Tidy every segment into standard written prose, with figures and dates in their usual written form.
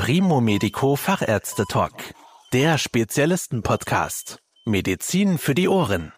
Primo Medico Fachärzte-Talk. Der Spezialisten-Podcast. Medizin für die Ohren.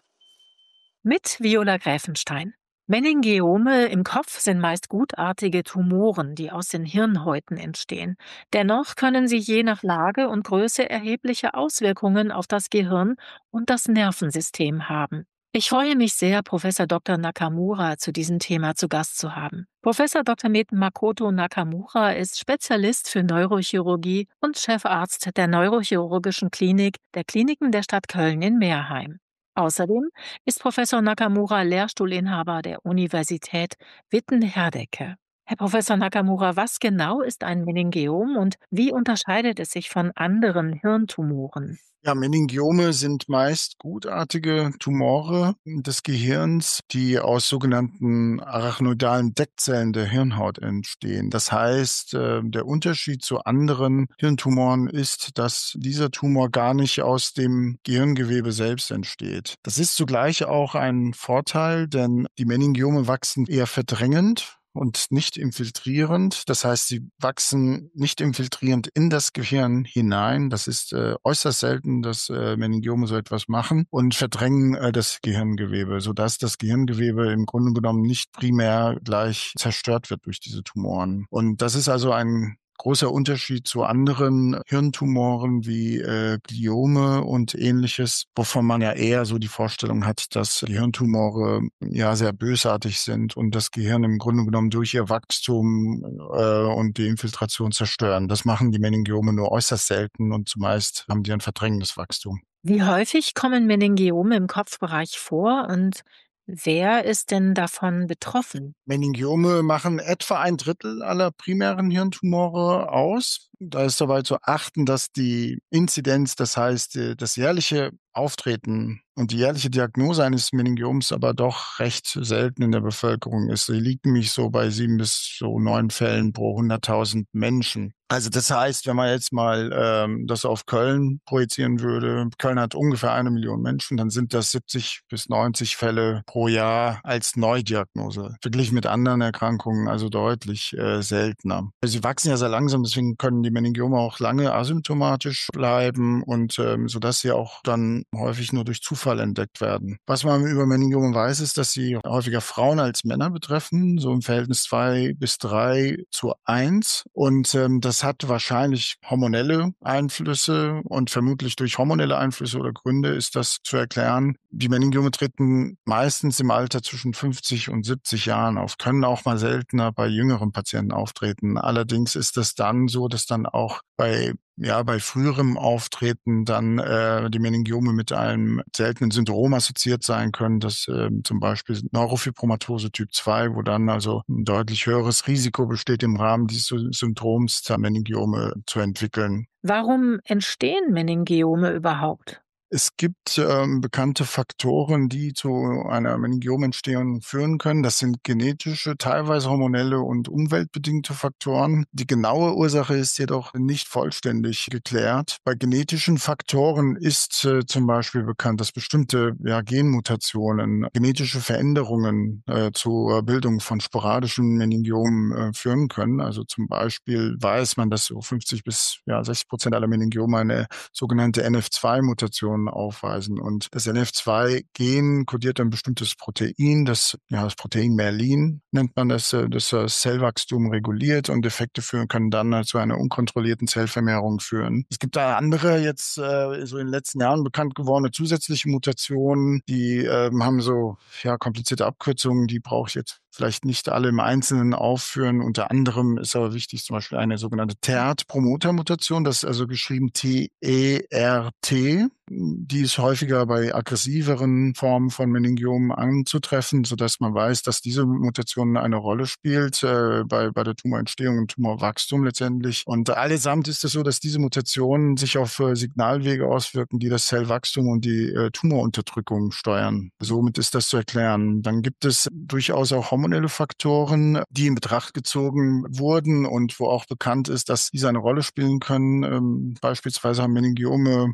Mit Viola Gräfenstein. Meningiome im Kopf sind meist gutartige Tumoren, die aus den Hirnhäuten entstehen. Dennoch können sie je nach Lage und Größe erhebliche Auswirkungen auf das Gehirn und das Nervensystem haben. Ich freue mich sehr, Professor Dr. Nakamura zu diesem Thema zu Gast zu haben. Professor Dr. Makoto Nakamura ist Spezialist für Neurochirurgie und Chefarzt der Neurochirurgischen Klinik der Kliniken der Stadt Köln in Meerheim. Außerdem ist Professor Nakamura Lehrstuhlinhaber der Universität Witten-Herdecke. Herr Professor Nakamura, was genau ist ein Meningiom und wie unterscheidet es sich von anderen Hirntumoren? Ja, Meningiome sind meist gutartige Tumore des Gehirns, die aus sogenannten arachnoidalen Deckzellen der Hirnhaut entstehen. Das heißt, der Unterschied zu anderen Hirntumoren ist, dass dieser Tumor gar nicht aus dem Gehirngewebe selbst entsteht. Das ist zugleich auch ein Vorteil, denn die Meningiome wachsen eher verdrängend und nicht infiltrierend. Das heißt, sie wachsen nicht infiltrierend in das Gehirn hinein. Das ist äußerst selten, dass Meningiome so etwas machen und verdrängen das Gehirngewebe, sodass das Gehirngewebe im Grunde genommen nicht primär gleich zerstört wird durch diese Tumoren. Und das ist also ein großer Unterschied zu anderen Hirntumoren wie Gliome und ähnliches, wovon man ja eher so die Vorstellung hat, dass die Hirntumore ja sehr bösartig sind und das Gehirn im Grunde genommen durch ihr Wachstum und die Infiltration zerstören. Das machen die Meningiome nur äußerst selten und zumeist haben die ein verdrängendes Wachstum. Wie häufig kommen Meningiome im Kopfbereich vor und wer ist denn davon betroffen? Meningiome machen etwa 1/3 aller primären Hirntumore aus. Da ist dabei zu achten, dass die Inzidenz, das heißt das jährliche Auftreten und die jährliche Diagnose eines Meningioms aber doch recht selten in der Bevölkerung ist. Sie liegt nämlich so bei 7 bis 9 Fällen pro 100.000 Menschen. Also das heißt, wenn man jetzt mal das auf Köln projizieren würde, Köln hat ungefähr 1 Million Menschen, dann sind das 70 bis 90 Fälle pro Jahr als Neudiagnose. Verglichen mit anderen Erkrankungen also deutlich seltener. Sie wachsen ja sehr langsam, deswegen können die Meningiome auch lange asymptomatisch bleiben und sodass sie auch dann häufig nur durch Zufall entdeckt werden. Was man über Meningiome weiß, ist, dass sie häufiger Frauen als Männer betreffen, so im Verhältnis 2 bis 3:1. Und das hat wahrscheinlich hormonelle Einflüsse und vermutlich durch hormonelle Einflüsse oder Gründe ist das zu erklären. Die Meningiome treten meistens im Alter zwischen 50 und 70 Jahren auf, können auch mal seltener bei jüngeren Patienten auftreten. Allerdings ist es dann so, dass dann auch bei früherem Auftreten dann die Meningiome mit einem seltenen Syndrom assoziiert sein können, das zum Beispiel Neurofibromatose Typ 2, wo dann also ein deutlich höheres Risiko besteht, im Rahmen dieses Syndroms Meningiome zu entwickeln. Warum entstehen Meningiome überhaupt? Es gibt bekannte Faktoren, die zu einer Meningiomentstehung führen können. Das sind genetische, teilweise hormonelle und umweltbedingte Faktoren. Die genaue Ursache ist jedoch nicht vollständig geklärt. Bei genetischen Faktoren ist zum Beispiel bekannt, dass bestimmte Genmutationen, genetische Veränderungen zur Bildung von sporadischen Meningiomen führen können. Also zum Beispiel weiß man, dass so 50 bis 60% aller Meningiome eine sogenannte NF2-Mutation aufweisen. Und das NF2-Gen kodiert ein bestimmtes Protein, das Protein Merlin nennt man das Zellwachstum reguliert und Defekte können dann zu einer unkontrollierten Zellvermehrung führen. Es gibt da andere jetzt so in den letzten Jahren bekannt gewordene zusätzliche Mutationen, die haben so komplizierte Abkürzungen, die brauche ich jetzt vielleicht nicht alle im Einzelnen aufführen. Unter anderem ist aber wichtig zum Beispiel eine sogenannte TERT-Promoter-Mutation, das ist also geschrieben T-E-R-T. Die ist häufiger bei aggressiveren Formen von Meningiomen anzutreffen, sodass man weiß, dass diese Mutation eine Rolle spielt bei der Tumorentstehung und Tumorwachstum letztendlich. Und allesamt ist es so, dass diese Mutationen sich auf Signalwege auswirken, die das Zellwachstum und die Tumorunterdrückung steuern. Somit ist das zu erklären. Dann gibt es durchaus auch hormonelle Faktoren, die in Betracht gezogen wurden und wo auch bekannt ist, dass diese eine Rolle spielen können. Beispielsweise haben Meningiome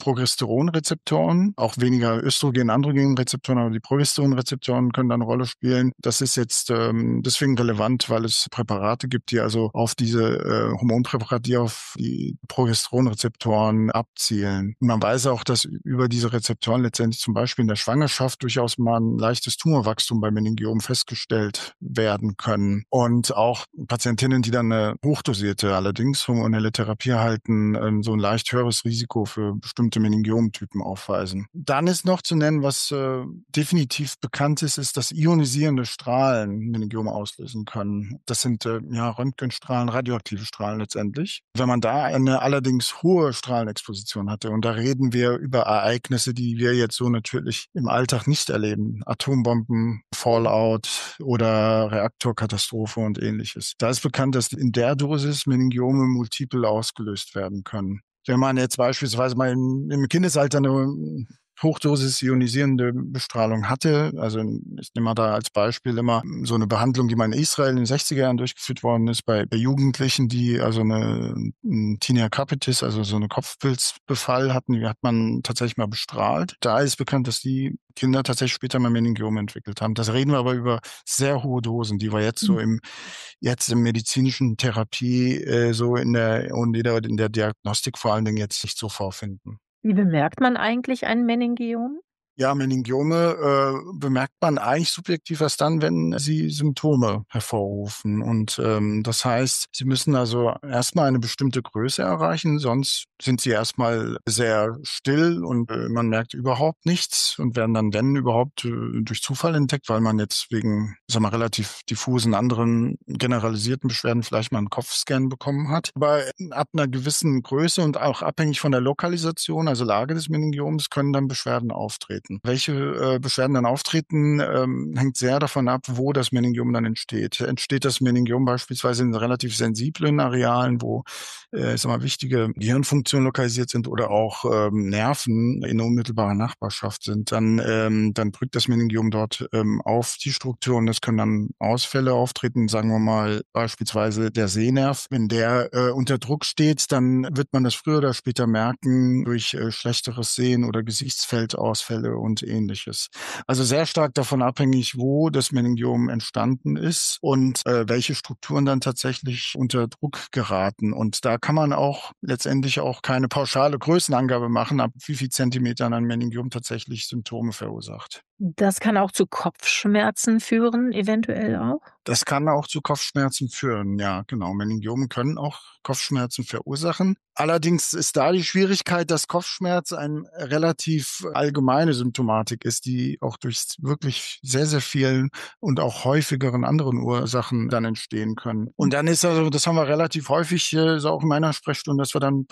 Progesteronrezeptoren, auch weniger Östrogen-Androgen-Rezeptoren, aber die Progesteronrezeptoren können da eine Rolle spielen. Das ist jetzt deswegen relevant, weil es Präparate gibt, die also auf diese Hormonpräparate, die auf die Progesteronrezeptoren abzielen. Und man weiß auch, dass über diese Rezeptoren letztendlich zum Beispiel in der Schwangerschaft durchaus mal ein leichtes Tumorwachstum bei Meningiomen festgestellt werden können. Und auch Patientinnen, die dann eine hochdosierte, allerdings hormonelle Therapie erhalten, so ein leicht höheres Risiko für bestimmte Meningiomtypen aufweisen. Dann ist noch zu nennen, was definitiv bekannt ist, dass ionisierende Strahlen Meningiome auslösen können. Das sind Röntgenstrahlen, radioaktive Strahlen letztendlich. Wenn man da eine allerdings hohe Strahlenexposition hatte, und da reden wir über Ereignisse, die wir jetzt so natürlich im Alltag nicht erleben, Atombomben, Fallout oder Reaktorkatastrophe und ähnliches. Da ist bekannt, dass in der Dosis Meningiome multiple ausgelöst werden können. Wenn man jetzt beispielsweise mal im Kindesalter eine Hochdosis ionisierende Bestrahlung hatte. Also ich nehme mal da als Beispiel immer so eine Behandlung, die mal in Israel in den 60er Jahren durchgeführt worden ist, bei Jugendlichen, die also eine Tinea capitis, also so eine Kopfpilzbefall hatten, die hat man tatsächlich mal bestrahlt. Da ist bekannt, dass die Kinder tatsächlich später mal Meningiome entwickelt haben. Das reden wir aber über sehr hohe Dosen, die wir jetzt so im medizinischen Therapie so in der Diagnostik vor allen Dingen jetzt nicht so vorfinden. Wie bemerkt man eigentlich ein Meningiom? Ja, Meningiome bemerkt man eigentlich subjektiv erst dann, wenn sie Symptome hervorrufen. Und das heißt, sie müssen also erstmal eine bestimmte Größe erreichen, sonst sind sie erstmal sehr still und man merkt überhaupt nichts und werden dann, wenn überhaupt, durch Zufall entdeckt, weil man jetzt wegen, relativ diffusen anderen generalisierten Beschwerden vielleicht mal einen Kopfscan bekommen hat. Aber ab einer gewissen Größe und auch abhängig von der Lokalisation, also Lage des Meningioms, können dann Beschwerden auftreten. Welche Beschwerden dann auftreten, hängt sehr davon ab, wo das Meningiom dann entsteht. Entsteht das Meningiom beispielsweise in relativ sensiblen Arealen, wo wichtige Gehirnfunktionen lokalisiert sind oder auch Nerven in unmittelbarer Nachbarschaft sind, dann drückt das Meningiom dort auf die Struktur und es können dann Ausfälle auftreten, sagen wir mal beispielsweise der Sehnerv. Wenn der unter Druck steht, dann wird man das früher oder später merken durch schlechteres Sehen oder Gesichtsfeldausfälle und ähnliches. Also sehr stark davon abhängig, wo das Meningiom entstanden ist und welche Strukturen dann tatsächlich unter Druck geraten. Und da kann man auch letztendlich auch keine pauschale Größenangabe machen, ab wie viel Zentimetern ein Meningiom tatsächlich Symptome verursacht. Das kann auch zu Kopfschmerzen führen, eventuell auch? Das kann auch zu Kopfschmerzen führen, ja, genau. Meningiome können auch Kopfschmerzen verursachen. Allerdings ist da die Schwierigkeit, dass Kopfschmerz eine relativ allgemeine Symptomatik ist, die auch durch wirklich sehr, sehr vielen und auch häufigeren anderen Ursachen dann entstehen können. Und dann ist also, das haben wir relativ häufig, so auch in meiner Sprechstunde, dass wir dann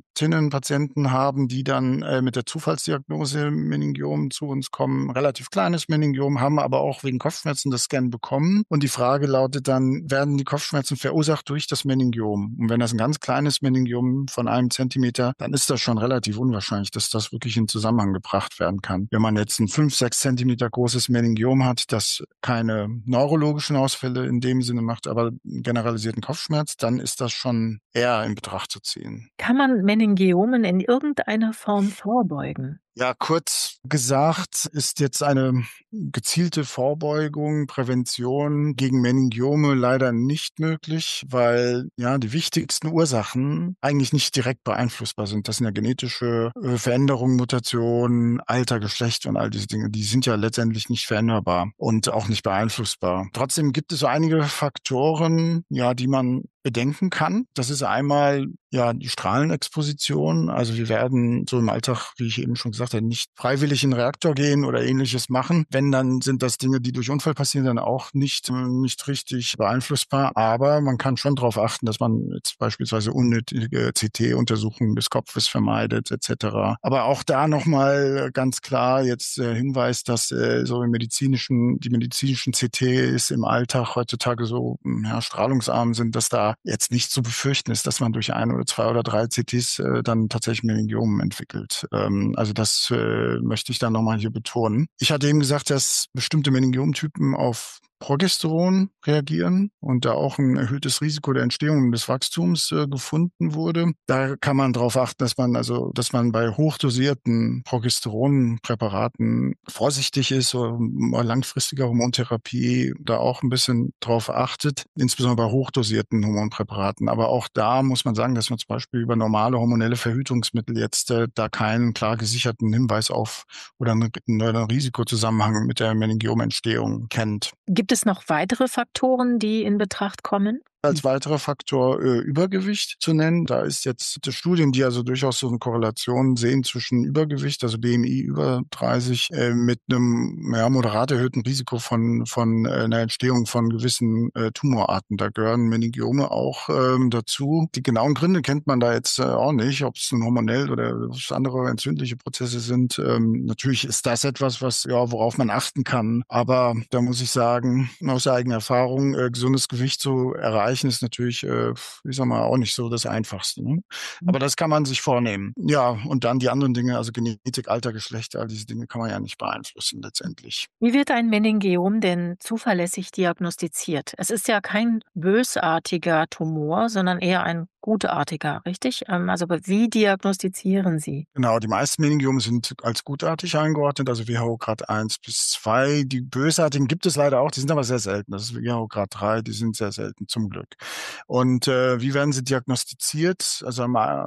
Patienten haben, die dann mit der Zufallsdiagnose Meningiom zu uns kommen, relativ kleines Meningiom, haben aber auch wegen Kopfschmerzen das Scan bekommen. Und die Frage lautet dann, werden die Kopfschmerzen verursacht durch das Meningiom? Und wenn das ein ganz kleines Meningiom von 1 Zentimeter, dann ist das schon relativ unwahrscheinlich, dass das wirklich in Zusammenhang gebracht werden kann. Wenn man jetzt ein 5, 6 Zentimeter großes Meningiom hat, das keine neurologischen Ausfälle in dem Sinne macht, aber einen generalisierten Kopfschmerz, dann ist das schon eher in Betracht zu ziehen. Kann man Meningiomen in irgendeiner Form vorbeugen? Ja, kurz gesagt ist jetzt eine gezielte Vorbeugung, Prävention gegen Meningiome leider nicht möglich, weil ja die wichtigsten Ursachen eigentlich nicht direkt beeinflussbar sind. Das sind ja genetische Veränderungen, Mutationen, Alter, Geschlecht und all diese Dinge. Die sind ja letztendlich nicht veränderbar und auch nicht beeinflussbar. Trotzdem gibt es so einige Faktoren, ja, die man bedenken kann. Das ist einmal ja die Strahlenexposition. Also wir werden so im Alltag, wie ich eben schon gesagt habe, nicht freiwillig in den Reaktor gehen oder ähnliches machen. Wenn, dann sind das Dinge, die durch Unfall passieren, dann auch nicht richtig beeinflussbar. Aber man kann schon darauf achten, dass man jetzt beispielsweise unnötige CT-Untersuchungen des Kopfes vermeidet etc. Aber auch da nochmal ganz klar jetzt Hinweis, dass so die medizinischen CTs im Alltag heutzutage so strahlungsarm sind, dass da jetzt nicht zu befürchten ist, dass man durch 1 oder 2 oder 3 CTs dann tatsächlich Meningiomen entwickelt. Also das möchte ich dann nochmal hier betonen. Ich hatte eben gesagt, dass bestimmte Meningiomtypen auf Progesteron reagieren und da auch ein erhöhtes Risiko der Entstehung und des Wachstums gefunden wurde. Da kann man darauf achten, dass man bei hochdosierten Progesteronpräparaten vorsichtig ist oder bei langfristiger Hormontherapie da auch ein bisschen drauf achtet, insbesondere bei hochdosierten Hormonpräparaten. Aber auch da muss man sagen, dass man zum Beispiel über normale hormonelle Verhütungsmittel jetzt da keinen klar gesicherten Hinweis auf oder einen Risikozusammenhang mit der Meningiomentstehung kennt. Gibt es noch weitere Faktoren, die in Betracht kommen? Als weiterer Faktor Übergewicht zu nennen. Da ist jetzt die Studien, die also durchaus so eine Korrelation sehen zwischen Übergewicht, also BMI über 30, mit einem moderat erhöhten Risiko von einer Entstehung von gewissen Tumorarten. Da gehören Meningiome auch dazu. Die genauen Gründe kennt man da jetzt auch nicht, ob es nun hormonell oder andere entzündliche Prozesse sind. Natürlich ist das etwas, worauf man achten kann. Aber da muss ich sagen, aus eigener Erfahrung, gesundes Gewicht zu erreichen, ist natürlich, auch nicht so das Einfachste. Ne? Aber das kann man sich vornehmen. Ja, und dann die anderen Dinge, also Genetik, Alter, Geschlecht, all diese Dinge kann man ja nicht beeinflussen letztendlich. Wie wird ein Meningiom denn zuverlässig diagnostiziert? Es ist ja kein bösartiger Tumor, sondern eher ein gutartiger, richtig? Also wie diagnostizieren Sie? Genau, die meisten Meningiome sind als gutartig eingeordnet, also WHO Grad 1 bis 2. Die bösartigen gibt es leider auch, die sind aber sehr selten. Das ist WHO Grad 3, die sind sehr selten, zum Glück. Und wie werden sie diagnostiziert? Also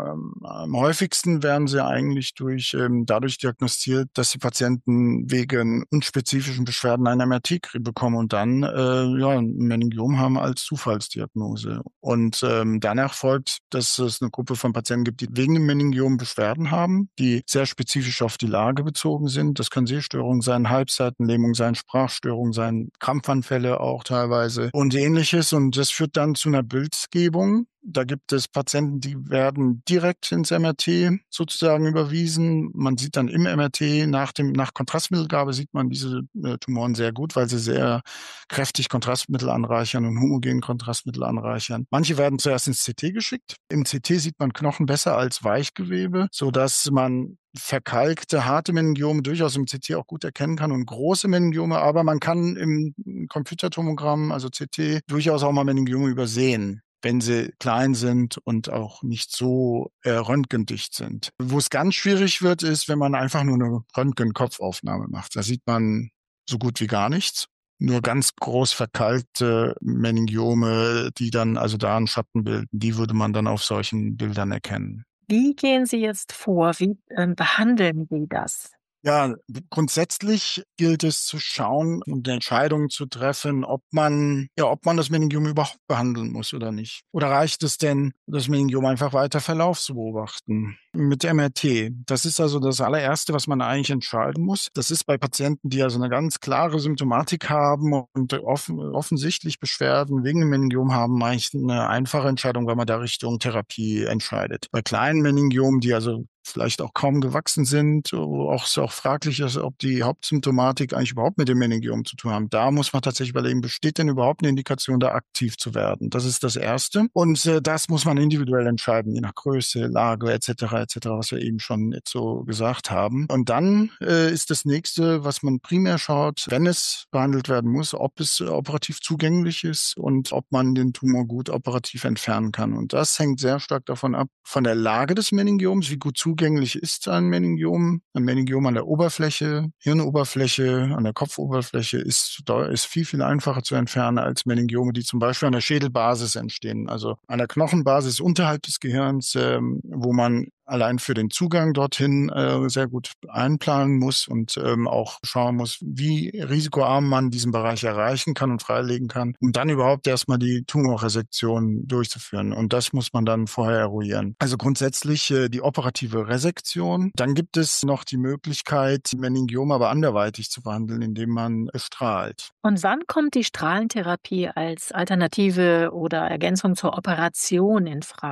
am häufigsten werden sie eigentlich dadurch diagnostiziert, dass die Patienten wegen unspezifischen Beschwerden ein MRT bekommen und dann ein Meningiom haben als Zufallsdiagnose. Und danach folgt, dass es eine Gruppe von Patienten gibt, die wegen dem Meningiom Beschwerden haben, die sehr spezifisch auf die Lage bezogen sind. Das können Sehstörungen sein, Halbseitenlähmung sein, Sprachstörungen sein, Krampfanfälle auch teilweise und ähnliches. Und das führt dann zu einer Bildgebung. Da gibt es Patienten, die werden direkt ins MRT sozusagen überwiesen. Man sieht dann im MRT nach Kontrastmittelgabe sieht man diese Tumoren sehr gut, weil sie sehr kräftig Kontrastmittel anreichern und homogen Kontrastmittel anreichern. Manche werden zuerst ins CT geschickt. Im CT sieht man Knochen besser als Weichgewebe, sodass man verkalkte, harte Meningiome durchaus im CT auch gut erkennen kann und große Meningiome, aber man kann im Computertomogramm, also CT, durchaus auch mal Meningiome übersehen, wenn sie klein sind und auch nicht so röntgendicht sind. Wo es ganz schwierig wird, ist, wenn man einfach nur eine Röntgen-Kopfaufnahme macht. Da sieht man so gut wie gar nichts. Nur ganz groß verkalkte Meningiome, die dann also da einen Schatten bilden, die würde man dann auf solchen Bildern erkennen. Wie gehen Sie jetzt vor? Wie behandeln Sie das? Ja, grundsätzlich gilt es zu schauen und eine Entscheidung zu treffen, ob man das Meningiom überhaupt behandeln muss oder nicht. Oder reicht es denn, das Meningiom einfach weiter Verlauf zu beobachten? Mit MRT. Das ist also das allererste, was man eigentlich entscheiden muss. Das ist bei Patienten, die also eine ganz klare Symptomatik haben und offensichtlich Beschwerden wegen dem Meningiom haben, eigentlich eine einfache Entscheidung, weil man da Richtung Therapie entscheidet. Bei kleinen Meningiomen, die also vielleicht auch kaum gewachsen sind, auch fraglich ist, ob die Hauptsymptomatik eigentlich überhaupt mit dem Meningiom zu tun haben. Da muss man tatsächlich überlegen, besteht denn überhaupt eine Indikation, da aktiv zu werden? Das ist das Erste. Und das muss man individuell entscheiden, je nach Größe, Lage etc., was wir eben schon jetzt so gesagt haben. Und dann ist das Nächste, was man primär schaut, wenn es behandelt werden muss, ob es operativ zugänglich ist und ob man den Tumor gut operativ entfernen kann. Und das hängt sehr stark davon ab, von der Lage des Meningioms, wie gut zugänglich ist ein Meningiom an der Oberfläche, Hirnoberfläche, an der Kopfoberfläche ist viel, viel einfacher zu entfernen als Meningiome, die zum Beispiel an der Schädelbasis entstehen, also an der Knochenbasis unterhalb des Gehirns, wo man allein für den Zugang dorthin sehr gut einplanen muss und auch schauen muss, wie risikoarm man diesen Bereich erreichen kann und freilegen kann, um dann überhaupt erstmal die Tumorresektion durchzuführen. Und das muss man dann vorher eruieren. Also grundsätzlich die operative Resektion. Dann gibt es noch die Möglichkeit, Meningiome aber anderweitig zu behandeln, indem man strahlt. Und wann kommt die Strahlentherapie als Alternative oder Ergänzung zur Operation in Frage?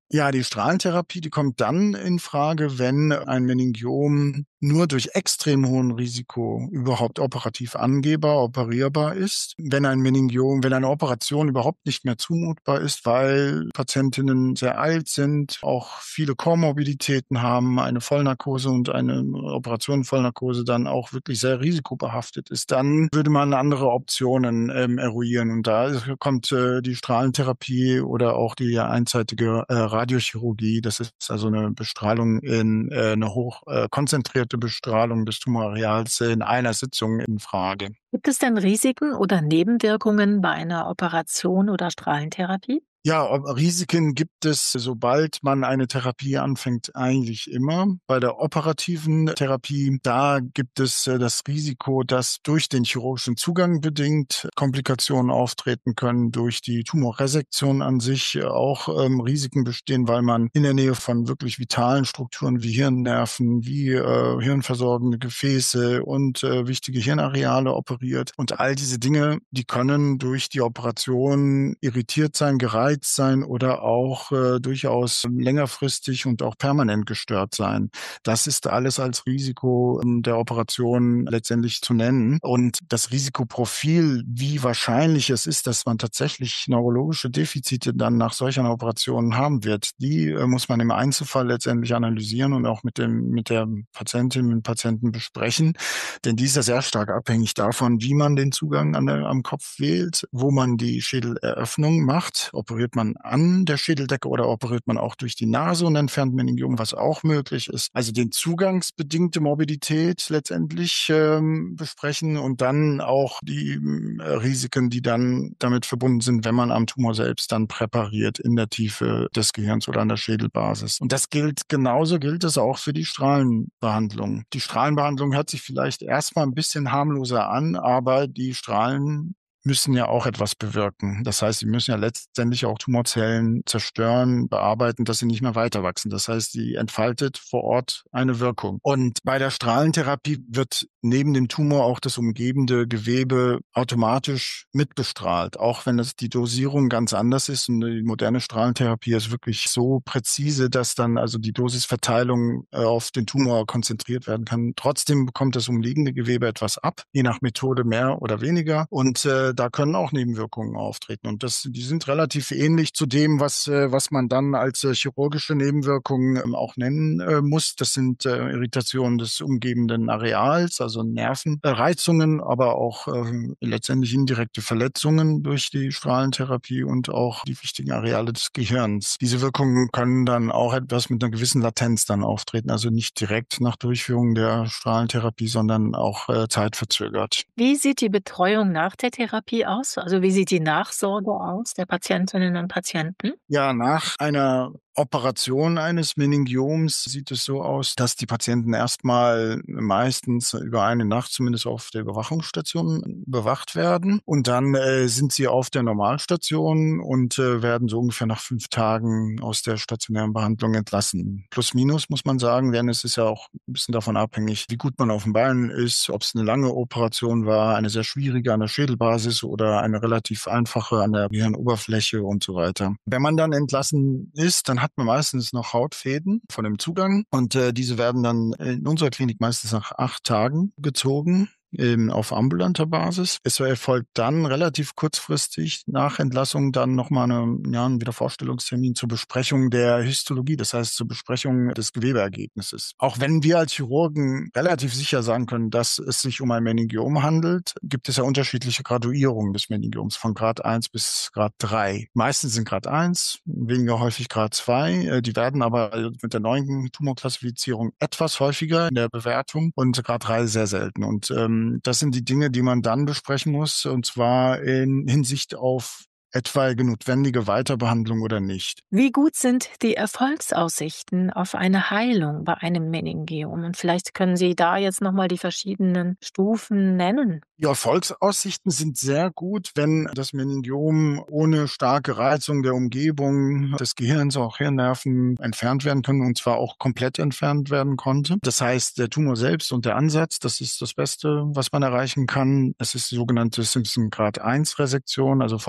Ja, die Strahlentherapie, die kommt dann in Frage, wenn ein Meningiom nur durch extrem hohen Risiko überhaupt operativ angehbar, operierbar ist. Wenn eine Operation überhaupt nicht mehr zumutbar ist, weil Patientinnen sehr alt sind, auch viele Komorbiditäten haben, eine Vollnarkose und eine Operation Vollnarkose dann auch wirklich sehr risikobehaftet ist, dann würde man andere Optionen eruieren. Und da kommt die Strahlentherapie oder auch die einseitige Radiochirurgie. Das ist also eine Bestrahlung eine hoch konzentrierte Bestrahlung des Tumorareals in einer Sitzung in Frage. Gibt es denn Risiken oder Nebenwirkungen bei einer Operation oder Strahlentherapie? Ja, Risiken gibt es, sobald man eine Therapie anfängt, eigentlich immer. Bei der operativen Therapie, da gibt es das Risiko, dass durch den chirurgischen Zugang bedingt Komplikationen auftreten können, durch die Tumorresektion an sich auch Risiken bestehen, weil man in der Nähe von wirklich vitalen Strukturen wie Hirnnerven, wie hirnversorgende Gefäße und wichtige Hirnareale operiert. Und all diese Dinge, die können durch die Operation irritiert sein, gereizt sein oder auch durchaus längerfristig und auch permanent gestört sein. Das ist alles als Risiko der Operation letztendlich zu nennen. Und das Risikoprofil, wie wahrscheinlich es ist, dass man tatsächlich neurologische Defizite dann nach solch einer Operation haben wird, die muss man im Einzelfall letztendlich analysieren und auch mit der Patientin, mit dem Patienten besprechen. Denn die ist ja sehr stark abhängig davon, wie man den Zugang am Kopf wählt, wo man die Schädeleröffnung macht. Operiert man an der Schädeldecke oder operiert man auch durch die Nase und entfernt Meningiom, was auch möglich ist. Also den zugangsbedingte Morbidität letztendlich besprechen und dann auch die Risiken, die dann damit verbunden sind, wenn man am Tumor selbst dann präpariert in der Tiefe des Gehirns oder an der Schädelbasis. Und genauso gilt es auch für die Strahlenbehandlung. Die Strahlenbehandlung hört sich vielleicht erstmal ein bisschen harmloser an, aber die Strahlen müssen ja auch etwas bewirken. Das heißt, sie müssen ja letztendlich auch Tumorzellen zerstören, bearbeiten, dass sie nicht mehr weiter wachsen. Das heißt, sie entfaltet vor Ort eine Wirkung. Und bei der Strahlentherapie wird neben dem Tumor auch das umgebende Gewebe automatisch mitbestrahlt, auch wenn die Dosierung ganz anders ist. Und die moderne Strahlentherapie ist wirklich so präzise, dass dann also die Dosisverteilung auf den Tumor konzentriert werden kann. Trotzdem bekommt das umliegende Gewebe etwas ab, je nach Methode mehr oder weniger. Und da können auch Nebenwirkungen auftreten. Und die sind relativ ähnlich zu dem, was man dann als chirurgische Nebenwirkungen auch nennen muss. Das sind Irritationen des umgebenden Areals, also Nervenreizungen, aber auch letztendlich indirekte Verletzungen durch die Strahlentherapie und auch die wichtigen Areale des Gehirns. Diese Wirkungen können dann auch etwas mit einer gewissen Latenz dann auftreten, also nicht direkt nach Durchführung der Strahlentherapie, sondern auch zeitverzögert. Wie sieht die Betreuung nach der Therapie aus? Also wie sieht die Nachsorge aus der Patientinnen und Patienten? Ja, nach einer Operation eines Meningioms sieht es so aus, dass die Patienten erstmal meistens über eine Nacht zumindest auf der Überwachungsstation bewacht werden. Und dann sind sie auf der Normalstation und werden so ungefähr nach 5 Tagen aus der stationären Behandlung entlassen. Plus minus muss man sagen, denn es ist ja auch ein bisschen davon abhängig, wie gut man auf den Beinen ist, ob es eine lange Operation war, eine sehr schwierige an der Schädelbasis oder eine relativ einfache an der Gehirnoberfläche und so weiter. Wenn man dann entlassen ist, dann hat man meistens noch Hautfäden von dem Zugang und diese werden dann in unserer Klinik meistens nach 8 Tagen gezogen. Auf ambulanter Basis. Es erfolgt dann relativ kurzfristig nach Entlassung dann nochmal ein Wiedervorstellungstermin zur Besprechung der Histologie, das heißt zur Besprechung des Gewebeergebnisses. Auch wenn wir als Chirurgen relativ sicher sagen können, dass es sich um ein Meningiom handelt, gibt es ja unterschiedliche Graduierungen des Meningioms von Grad 1 bis Grad 3. Meistens sind Grad 1, weniger häufig Grad 2. Die werden aber mit der neuen Tumorklassifizierung etwas häufiger in der Bewertung und Grad 3 sehr selten. Und das sind die Dinge, die man dann besprechen muss, und zwar in Hinsicht auf etwaige notwendige Weiterbehandlung oder nicht. Wie gut sind die Erfolgsaussichten auf eine Heilung bei einem Meningiom? Und vielleicht können Sie da jetzt nochmal die verschiedenen Stufen nennen. Die Erfolgsaussichten sind sehr gut, wenn das Meningiom ohne starke Reizung der Umgebung des Gehirns, auch Hirnnerven, entfernt werden können, und zwar auch komplett entfernt werden konnte. Das heißt, der Tumor selbst und der Ansatz, das ist das Beste, was man erreichen kann. Es ist die sogenannte Simpson-Grad-1-Resektion, also vollständige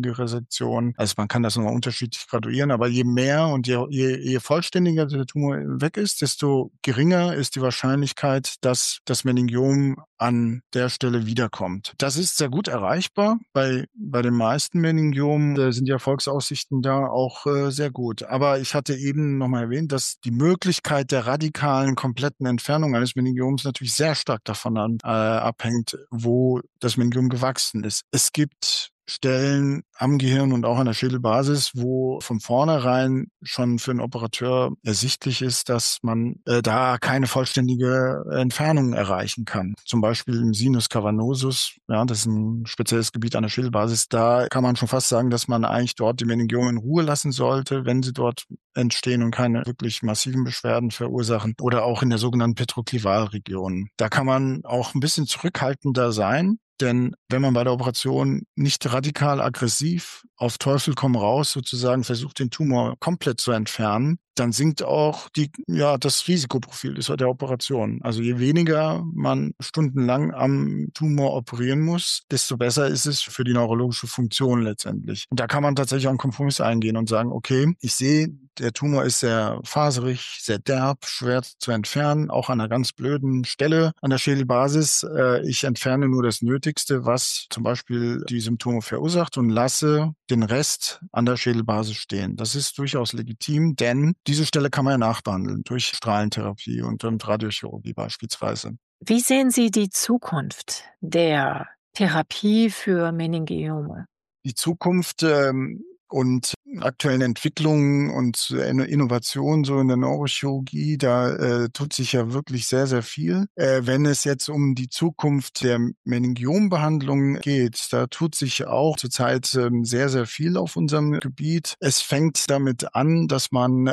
vollständige Resektion. Also man kann das nochmal unterschiedlich graduieren, aber je mehr und je vollständiger der Tumor weg ist, desto geringer ist die Wahrscheinlichkeit, dass das Meningiom an der Stelle wiederkommt. Das ist sehr gut erreichbar. Bei den meisten Meningiomen sind die Erfolgsaussichten da auch sehr gut. Aber ich hatte eben nochmal erwähnt, dass die Möglichkeit der radikalen, kompletten Entfernung eines Meningioms natürlich sehr stark davon abhängt, wo das Meningiom gewachsen ist. Es gibt Stellen am Gehirn und auch an der Schädelbasis, wo von vornherein schon für einen Operateur ersichtlich ist, dass man da keine vollständige Entfernung erreichen kann. Zum Beispiel im Sinus cavernosus, ja, das ist ein spezielles Gebiet an der Schädelbasis. Da kann man schon fast sagen, dass man eigentlich dort die Meningiome in Ruhe lassen sollte, wenn sie dort entstehen und keine wirklich massiven Beschwerden verursachen. Oder auch in der sogenannten Petroklivalregion. Da kann man auch ein bisschen zurückhaltender sein. Denn wenn man bei der Operation nicht radikal aggressiv auf Teufel komm raus sozusagen versucht, den Tumor komplett zu entfernen, dann sinkt auch das Risikoprofil der Operation. Also je weniger man stundenlang am Tumor operieren muss, desto besser ist es für die neurologische Funktion letztendlich. Und da kann man tatsächlich auch einen Kompromiss eingehen und sagen, okay, ich sehe, der Tumor ist sehr faserig, sehr derb, schwer zu entfernen, auch an einer ganz blöden Stelle an der Schädelbasis. Ich entferne nur das Nötigste, was zum Beispiel die Symptome verursacht und lasse den Rest an der Schädelbasis stehen. Das ist durchaus legitim, denn diese Stelle kann man ja nachbehandeln durch Strahlentherapie und Radiochirurgie beispielsweise. Wie sehen Sie die Zukunft der Therapie für Meningiome? Die Zukunft und aktuellen Entwicklungen und Innovationen so in der Neurochirurgie, da tut sich ja wirklich sehr, sehr viel. Wenn es jetzt um die Zukunft der Meningiombehandlung geht, da tut sich auch zurzeit sehr, sehr viel auf unserem Gebiet. Es fängt damit an, dass man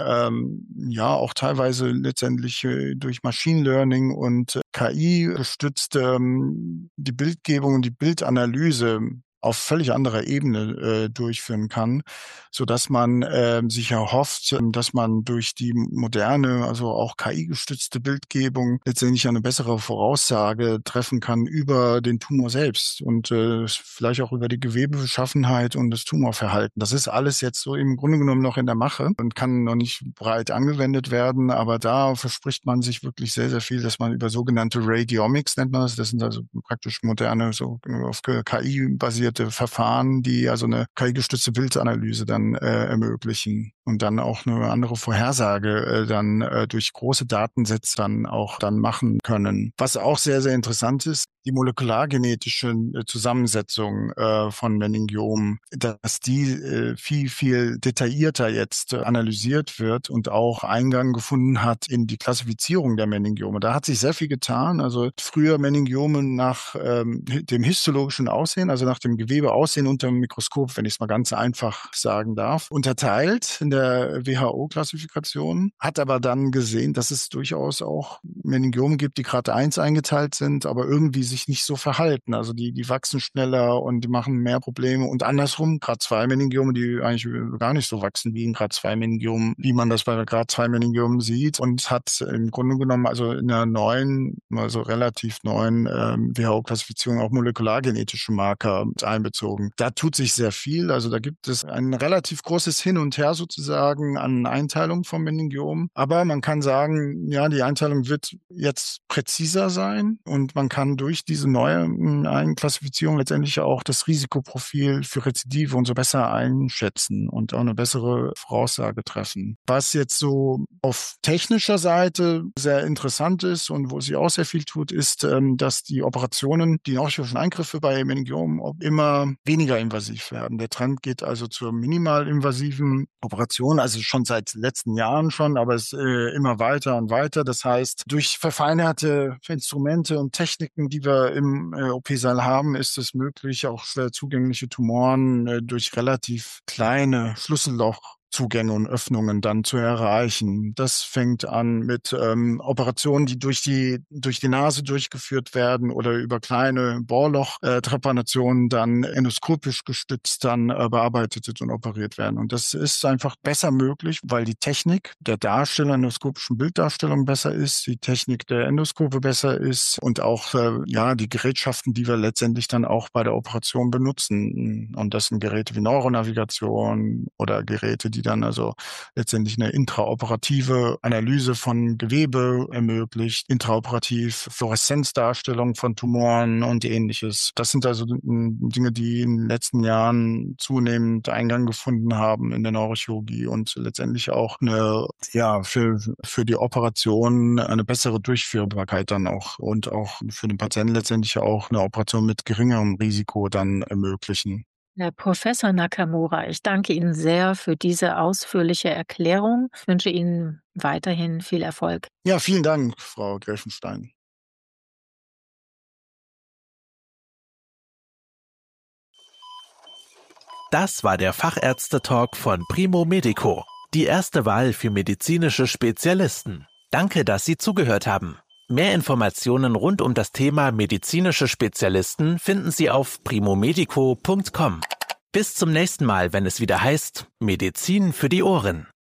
auch teilweise letztendlich durch Machine Learning und KI gestützt die Bildgebung und die Bildanalyse auf völlig anderer Ebene durchführen kann, so dass man sich erhofft, dass man durch die moderne, also auch KI-gestützte Bildgebung letztendlich eine bessere Voraussage treffen kann über den Tumor selbst und vielleicht auch über die Gewebebeschaffenheit und das Tumorverhalten. Das ist alles jetzt so im Grunde genommen noch in der Mache und kann noch nicht breit angewendet werden, aber da verspricht man sich wirklich sehr, sehr viel, dass man über sogenannte Radiomics nennt man das. Das sind also praktisch moderne, so auf KI basierte Verfahren, die also eine KI-gestützte Bildanalyse dann ermöglichen und dann auch eine andere Vorhersage durch große Datensätze dann machen können. Was auch sehr, sehr interessant ist, die molekulargenetische Zusammensetzung von Meningiomen, dass die viel, viel detaillierter jetzt analysiert wird und auch Eingang gefunden hat in die Klassifizierung der Meningiome. Da hat sich sehr viel getan. Also früher Meningiome nach dem histologischen Aussehen, also nach dem Gewebeaussehen unter dem Mikroskop, wenn ich es mal ganz einfach sagen darf, unterteilt in der WHO-Klassifikation, hat aber dann gesehen, dass es durchaus auch Meningiome gibt, die Grad 1 eingeteilt sind, aber irgendwie sich nicht so verhalten. Also die wachsen schneller und die machen mehr Probleme und andersrum Grad 2 Meningiome, die eigentlich gar nicht so wachsen wie ein Grad 2 Meningiom, wie man das bei Grad 2 Meningiomen sieht und hat im Grunde genommen also in einer relativ neuen WHO-Klassifizierung auch molekulargenetische Marker einbezogen. Da tut sich sehr viel. Also da gibt es ein relativ großes Hin und Her sozusagen an Einteilung vom Meningiom. Aber man kann sagen, ja, die Einteilung wird jetzt präziser sein und man kann durch diese neue Klassifizierung letztendlich auch das Risikoprofil für Rezidive und so besser einschätzen und auch eine bessere Voraussage treffen. Was jetzt so auf technischer Seite sehr interessant ist und wo sie auch sehr viel tut, ist, dass die Operationen, die neurochirurgischen Eingriffe bei Meningiomen immer weniger invasiv werden. Der Trend geht also zur minimal invasiven Operation, also schon seit letzten Jahren schon, aber es immer weiter und weiter. Das heißt, durch verfeinerte Instrumente und Techniken, die wir im OP-Saal haben, ist es möglich, auch schwer zugängliche Tumoren durch relativ kleine Schlüsselloch Zugänge und Öffnungen dann zu erreichen. Das fängt an mit Operationen, die durch die Nase durchgeführt werden oder über kleine Bohrloch-Trepanationen dann endoskopisch gestützt dann bearbeitet und operiert werden. Und das ist einfach besser möglich, weil die Technik der Darstellung, endoskopischen Bilddarstellung besser ist, die Technik der Endoskope besser ist und auch die Gerätschaften, die wir letztendlich dann auch bei der Operation benutzen. Und das sind Geräte wie Neuronavigation oder Geräte, die dann also letztendlich eine intraoperative Analyse von Gewebe ermöglicht, intraoperativ Fluoreszenzdarstellung von Tumoren und Ähnliches. Das sind also Dinge, die in den letzten Jahren zunehmend Eingang gefunden haben in der Neurochirurgie und letztendlich auch für die Operation eine bessere Durchführbarkeit dann auch und auch für den Patienten letztendlich auch eine Operation mit geringerem Risiko dann ermöglichen. Herr Professor Nakamura, ich danke Ihnen sehr für diese ausführliche Erklärung. Ich wünsche Ihnen weiterhin viel Erfolg. Ja, vielen Dank, Frau Gräfenstein. Das war der Fachärzte-Talk von Primo Medico, die erste Wahl für medizinische Spezialisten. Danke, dass Sie zugehört haben. Mehr Informationen rund um das Thema medizinische Spezialisten finden Sie auf primomedico.com. Bis zum nächsten Mal, wenn es wieder heißt Medizin für die Ohren.